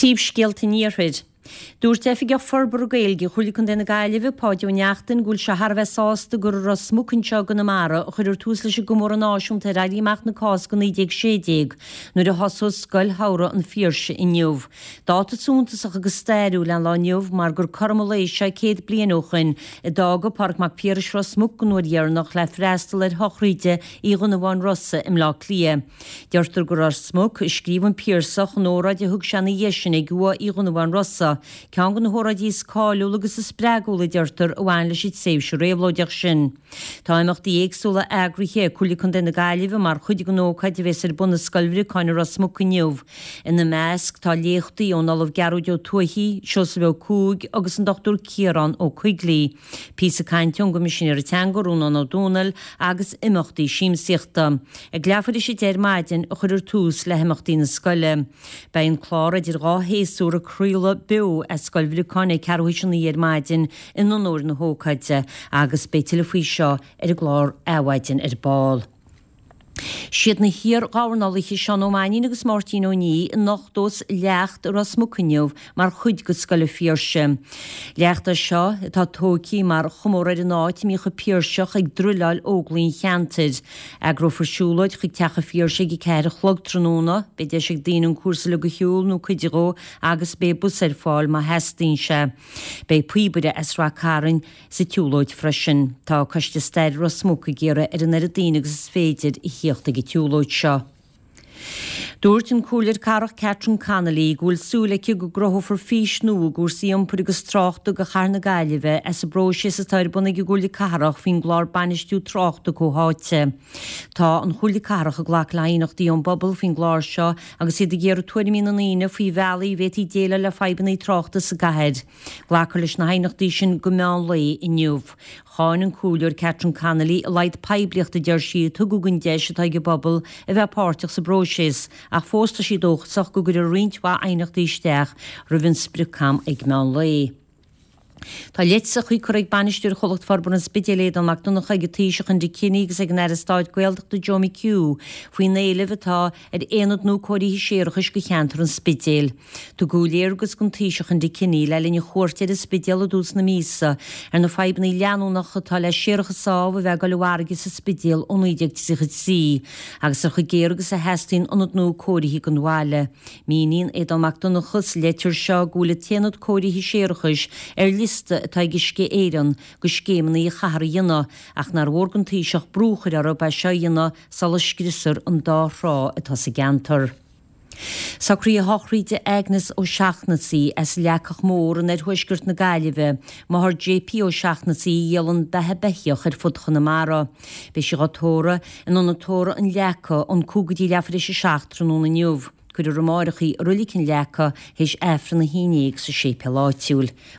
Tíb scialta níorhuid. Dúirt efig forbar gailge chulican den gaiileh páideú neachtain gúil se Harbheith sásta gur ras smucinseo gan amara chuidir tús leis go mór an áisiúm tar raíach na cás go 16 nuair a hosús scoil hára an fíorse inniuh. Dáta súntas agus stéirú le lániuh mar gur cormoléis se 100 blianúchain I dága park mac Píris ras smucanúir dhearnach le freistal hochríide í gunna bháin rossa im lá clia. Deirtar gur ar smuc scríban Pírsach nóra de thug sena dhéisina gua í gunna bháin rossa. Cean gan hóradí scáú agus is sprególa deirtar bhhain le siad séimse réhlóideach sin. Táimachtaí éagsúla agrithe chulican den na gaiileh mar chuide gan nócaid bheits buna scoilmhríáin ras smucaniuh. Ina measc tá léochtaí ón alamh gearúide ó tuaí, seos bheith cúg agus an Dr. Ciarán ó Quigley. Písa cainteón go misisiir teangurún an O'Donnell agus imachtaí síimsíochta. Ag leafar is déir maidin a chuidir tús le himachtaí na scoile. Bein chlára idir gá héasúra cruúla bu a scoilmhríáin cearúisi na dhéir maidin in nóir na hócaide agus béitiile faoi seo ar glár áhaidin ar báil. Siad na hir gáharnalaigh seán ómáin agus Martin O'Ní nachdós leacht ras smucaniuh mar chuid go scoile fíorse. Leachta seo tá tócaí mar chomórar an áit mí go píorseach ag drúleáil óglaín cheantaid. Agró farsúlaid chuig techa fíorse i ceir chlog tróna, be de sig daann cuasa le go hiúil nó chuidiró agus bé bus ar fáil má heastín se. Bé puibre esrá carin sa tiúlóid freisin. Tá coiste steir ras smuca géire ar an ar a daine agus féidir I hiocht ag tiúlóid seo. Dúirt an cúlir carach Catherine Connolly gúil súlaici go grothófar fís nó gúr síompur agus tráchta go charna gaiileh as a bróise sa tair buna go gúli carach fin glár banistú tráchta go háite. Tá an chúli carach a ghlach leínachtaí an bobbal fin glár seo agus iad géar 20 mína faoi bhealaí bhétí déile le febannaí tráchta sa gahead. Ghlachar leis na hainachtaí sin go meán lei inniuh. Cháin an cúlir Catherine Connolly a leid peibliachta deir siad tugugann deis atá go bobbal a bheith páirteach sa bróisis ach fósta sí dóchtach go gur a rintha einachtaí isteach roimhinn spricam ag meán lei. Tá léitsa chuí chu ag banistúr cholacht farbar an spidéléad an macdonach ag tíiseach an dicíní agus ag an airstáid gweildacht do Jomi Q faoin néileh atá ar éanad nó choirí séirechas go cheantar an spidéal. Tá gúléir agus gon tíiseach an dicíní le linne chóirtead a spidéal a dús na mísa ar na feibnaí leanúnach atá le séirechas sáh bheith go lehargus a spidéal óníideag sig sí agus ar chu géirgus a heastín anad nó choirí go bháile. Mínín éad an macdonachas letir seo gúla téanad choirí séirechas ar atá gisce éan go scéimna I chahar dhéana ach nar bhórgantíiseach brúchair ar ba seo dhéana salascrisar an dárá atá sa gantar. Sacrí a hochríide Agnes ó Seachnasaí as leacach mór an thuisgurt na gaiileh má th JP ó Seachnasaí dhéalann bethe beithioch ar fud Chonamara. Bé sé gátóra an anatóra an leacha an cúgadí leafar is seachtrúna niuh. Cuidir romáirichaí rulicin leacha héis efran na hínéag sa sé peláitiúil.